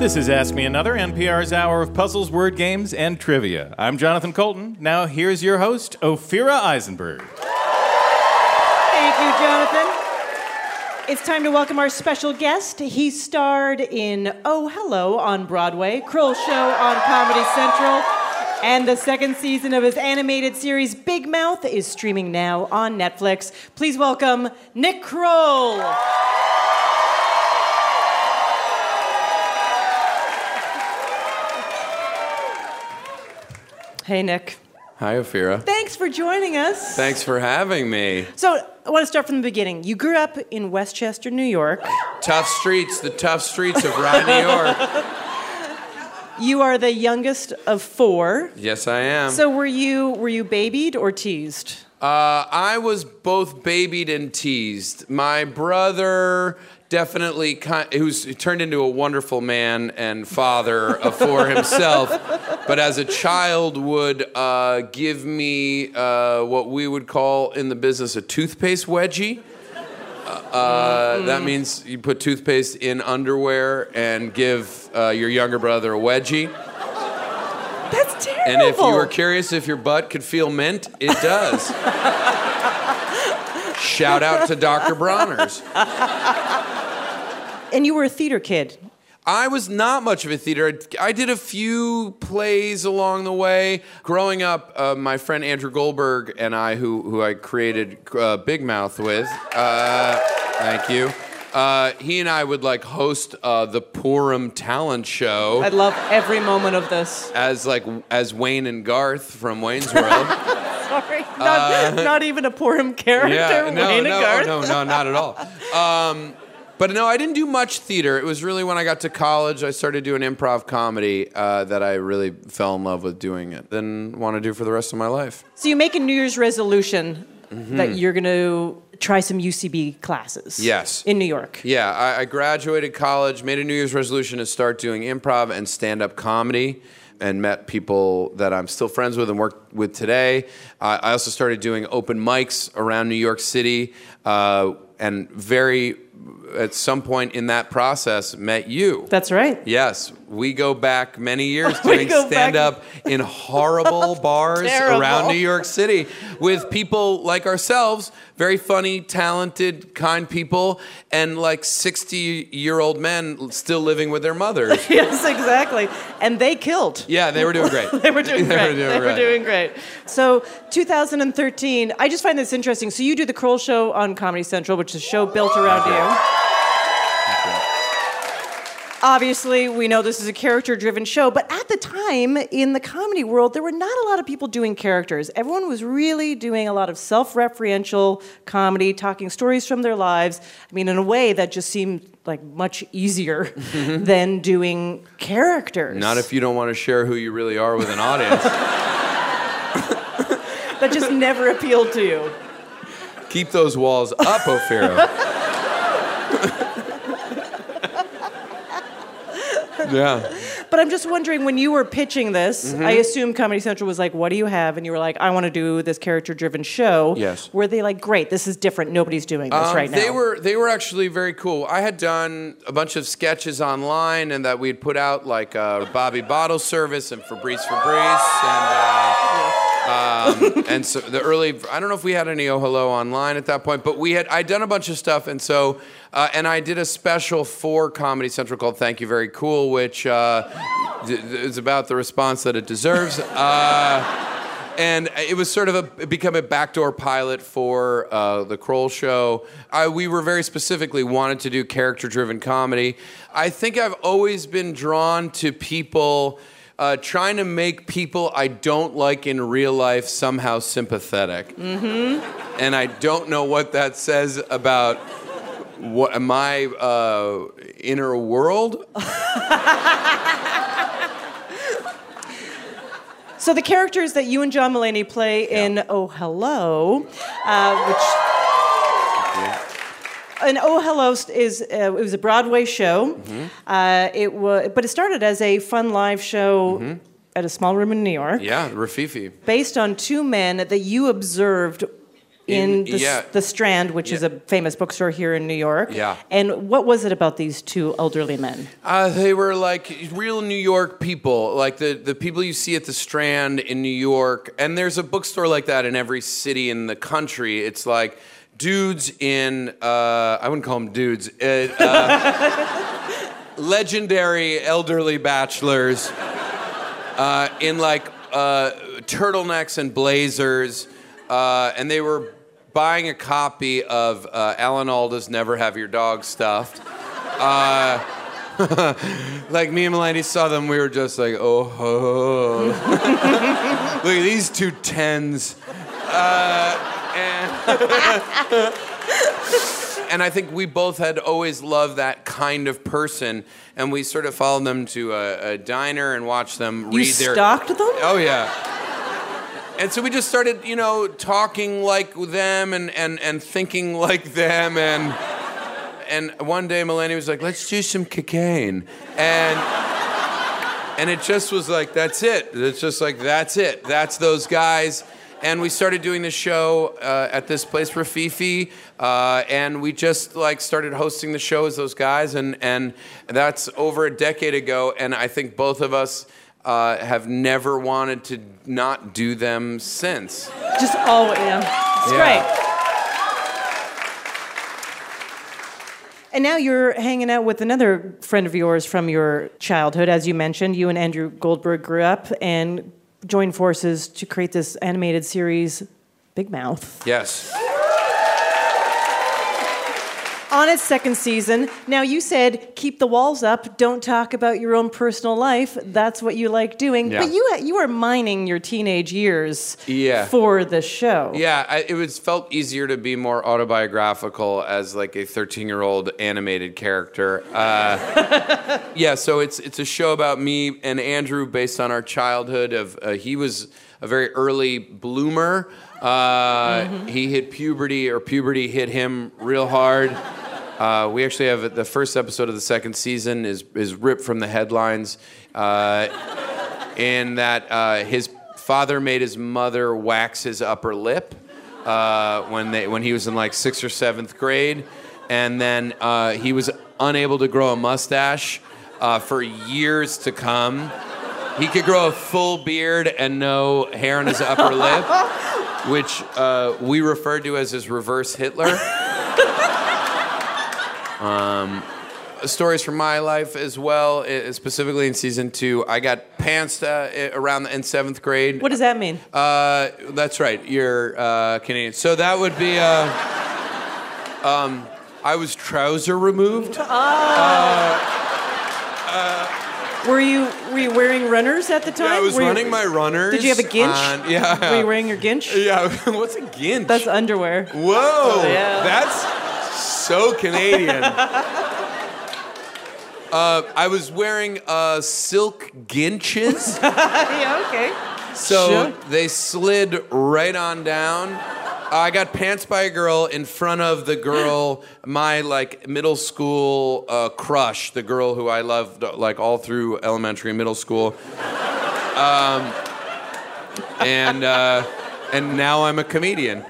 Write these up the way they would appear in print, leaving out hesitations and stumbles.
This is Ask Me Another, NPR's hour of puzzles, word games, and trivia. I'm Jonathan Colton. Now here's your host, Ophira Eisenberg. Thank you, Jonathan. It's time to welcome our special guest. He starred in Oh, Hello on Broadway, Kroll Show on Comedy Central, and the second season of his animated series Big Mouth is streaming now on Netflix. Please welcome Nick Kroll. Hey, Nick. Hi, Ophira. Thanks for joining us. Thanks for having me. So, I want to start from the beginning. You grew up in Westchester, New York. Tough streets, the tough streets of Rye, New York. You are the youngest of four. Yes, I am. So were you babied or teased? I was both babied and teased. My brother definitely, he turned into a wonderful man and father for himself, but as a child would give me what we would call in the business a toothpaste wedgie. That means you put toothpaste in underwear and give your younger brother a wedgie. That's terrible. And if you were curious if your butt could feel mint, it does. Shout out to Dr. Bronner's. And you were a theater kid. I was not much of a theater. I did a few plays along the way. Growing up, my friend Andrew Goldberg and I, who I created Big Mouth with, thank you. He and I would host the Purim talent show. I love every moment of this. As Wayne and Garth from Wayne's World. Sorry, not even a Purim character. Wayne and Garth. No, not at all. But no, I didn't do much theater. It was really when I got to college, I started doing improv comedy that I really fell in love with doing it. Then want to do for the rest of my life. So you make a New Year's resolution that you're going to try some UCB classes. Yes. In New York. Yeah, I graduated college, made a New Year's resolution to start doing improv and stand-up comedy, and met people that I'm still friends with and work with today. I also started doing open mics around New York City, and at some point in that process, met you. That's right. Yes, we go back many years doing stand-up in horrible bars around New York City with people like ourselves, very funny, talented, kind people, and 60-year-old men still living with their mothers. Yes, exactly. And they killed. Yeah, they were doing great. They were doing great. So 2013, I just find this interesting. So you do the Kroll Show on Comedy Central, which is a show built around you. Obviously, we know this is a character-driven show, but at the time, in the comedy world, there were not a lot of people doing characters. Everyone was really doing a lot of self-referential comedy, talking stories from their lives. I mean, in a way that just seemed much easier than doing characters. Not if you don't want to share who you really are with an audience. That just never appealed to you. Keep those walls up, Ophira. Yeah. But I'm just wondering, when you were pitching this, I assume Comedy Central was like, what do you have? And you were like, I want to do this character-driven show. Yes. Were they like, great, this is different, nobody's doing this right now? They were actually very cool. I had done a bunch of sketches online and that we'd put out Bobby Bottle Service and Fabrice and so the early, I don't know if we had any Oh Hello online at that point, but I'd done a bunch of stuff, and so, and I did a special for Comedy Central called Thank You Very Cool, which is about the response that it deserves. And it was it became a backdoor pilot for the Kroll Show. We were very specifically wanted to do character-driven comedy. I think I've always been drawn to people trying to make people I don't like in real life somehow sympathetic. Mm-hmm. And I don't know what that says about my inner world. So the characters that you and John Mulaney play in Oh Hello, and Oh Hello it was a Broadway show. Mm-hmm. But it started as a fun live show at a small room in New York. Yeah, Rafifi. Based on two men that you observed in yeah. the Strand, which is a famous bookstore here in New York. Yeah. And what was it about these two elderly men? They were like real New York people, like the people you see at the Strand in New York. And there's a bookstore like that in every city in the country. It's like dudes in, I wouldn't call them dudes, legendary elderly bachelors in like turtlenecks and blazers. And they were buying a copy of Alan Alda's Never Have Your Dog Stuffed. Like me and Melanie saw them, we were just like, oh. Look at these two tens. And I think we both had always loved that kind of person, and we sort of followed them to a diner and watched them read their... You stalked them? Oh, yeah. And so we just started, talking like them and thinking like them. And one day Melanie was like, let's do some cocaine. And it just was like, that's it. It's just like, that's it. That's those guys. And we started doing the show at this place for Fifi. And we just like started hosting the show as those guys. And that's over a decade ago. And I think both of us... have never wanted to not do them since. Just always, It's great. And now you're hanging out with another friend of yours from your childhood. As you mentioned, you and Andrew Goldberg grew up and joined forces to create this animated series, Big Mouth. Yes. On its second season. Now, you said keep the walls up, don't talk about your own personal life. That's what you like doing. Yeah. But you are mining your teenage years for the show. Yeah, it felt easier to be more autobiographical as like a 13-year-old animated character. So it's a show about me and Andrew based on our childhood. He was a very early bloomer. He hit puberty, or puberty hit him real hard. We actually have the first episode of the second season is ripped from the headlines, in that his father made his mother wax his upper lip when he was in like 6th or 7th grade, and then he was unable to grow a mustache for years to come. He could grow a full beard and no hair on his upper lip, which we referred to as his reverse Hitler. Stories from my life as well, specifically in season 2. I got pantsed around in 7th grade. What does that mean? That's right. You're Canadian. So that would be... I was trouser removed. Were you wearing runners at the time? Yeah, I was running my runners. Did you have a ginch? Yeah. Were you wearing your ginch? Yeah. What's a ginch? That's underwear. Whoa. Oh, yeah. That's so Canadian. I was wearing silk ginches. Yeah, okay. So they slid right on down. I got pantsed by a girl in front of the girl, my like middle school crush, the girl who I loved like all through elementary and middle school. And now I'm a comedian.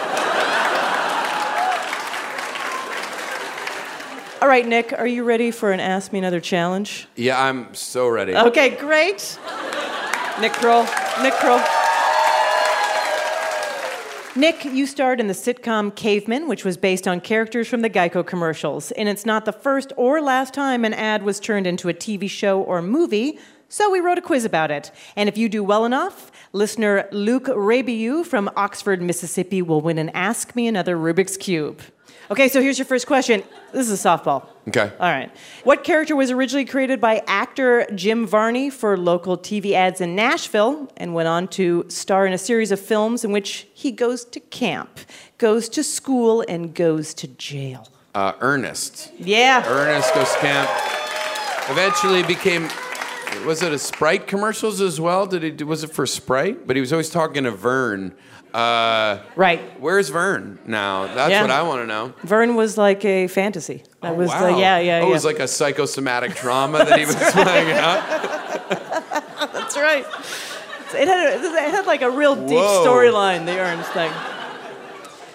All right, Nick, are you ready for an Ask Me Another challenge? Yeah, I'm so ready. Okay, great. Nick Kroll. Nick, you starred in the sitcom Caveman, which was based on characters from the Geico commercials. And it's not the first or last time an ad was turned into a TV show or movie, so we wrote a quiz about it. And if you do well enough, listener Luke Rabiou from Oxford, Mississippi will win an Ask Me Another Rubik's Cube. Okay, so here's your first question. This is a softball. Okay. All right. What character was originally created by actor Jim Varney for local TV ads in Nashville and went on to star in a series of films in which he goes to camp, goes to school, and goes to jail? Ernest. Yeah. Ernest goes to camp. Eventually became... Was it a Sprite commercials as well? Was it for Sprite? But he was always talking to Vern. Right. Where's Vern now? That's what I want to know. Vern was like a fantasy. That was wow. It was like a psychosomatic trauma that he was playing out. That's right. It had like a real deep storyline, the Ernst thing.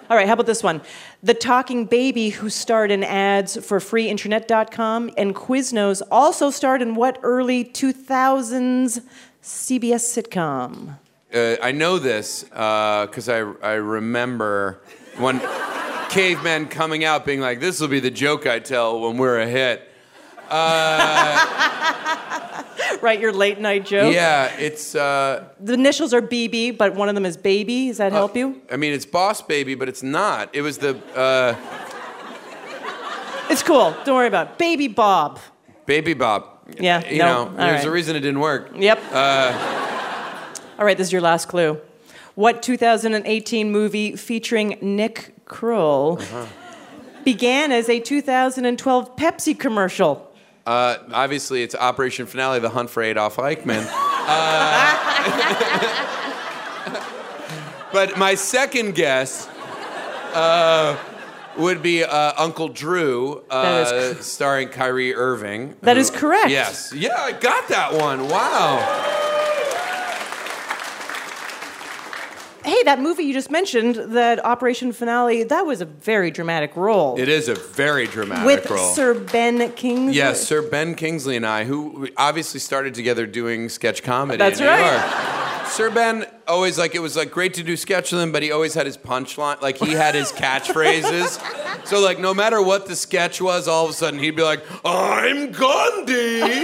All right, how about this one? The talking baby who starred in ads for freeinternet.com and Quiznos also starred in what early 2000s CBS sitcom? I know this because I remember when cavemen coming out being like, this will be the joke I tell when we're a hit. Right, your late night joke? Yeah, it's... The initials are BB, but one of them is baby. Does that help you? I mean, it's Boss Baby, but it's not. It was the... It's cool. Don't worry about it. Baby Bob. Baby Bob. Yeah, You no, know, all there's right. a reason it didn't work. Yep. All right, this is your last clue. What 2018 movie featuring Nick Kroll began as a 2012 Pepsi commercial? Obviously, it's Operation Finale, The Hunt for Adolf Eichmann. But my second guess would be Uncle Drew, starring Kyrie Irving. That is correct. Yes. Yeah, I got that one. Wow. Hey, that movie you just mentioned, that Operation Finale, that was a very dramatic role. It is a very dramatic With role. Sir Ben Kingsley. Yes, Sir Ben Kingsley and I, who obviously started together doing sketch comedy That's in New right. York. Sir Ben always, like, it was, like, great to do sketch with him, but he always had his punchline. Like, he had his catchphrases. So, like, no matter what the sketch was, all of a sudden he'd be like, I'm Gandhi!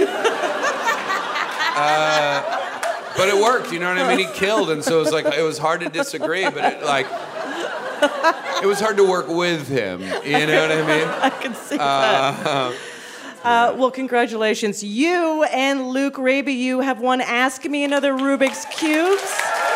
But it worked, you know what I mean? He killed, and so it was like, it was hard to disagree, but it, like, it was hard to work with him, you know what I mean? I can see that. Well, congratulations. You and Luke Raby, you have won Ask Me Another Rubik's Cubes.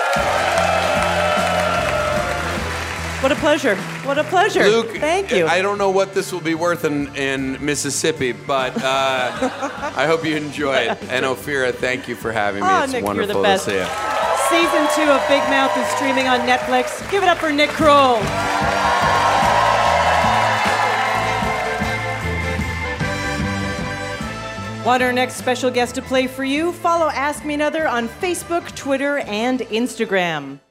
What a pleasure. What a pleasure. Luke, thank you. I don't know what this will be worth in Mississippi, but I hope you enjoy it. And Ophira, thank you for having me. Oh, It's Nick, wonderful you're the best. to see you. Season 2 of Big Mouth is streaming on Netflix. Give it up for Nick Kroll. Want our next special guest to play for you? Follow Ask Me Another on Facebook, Twitter, and Instagram.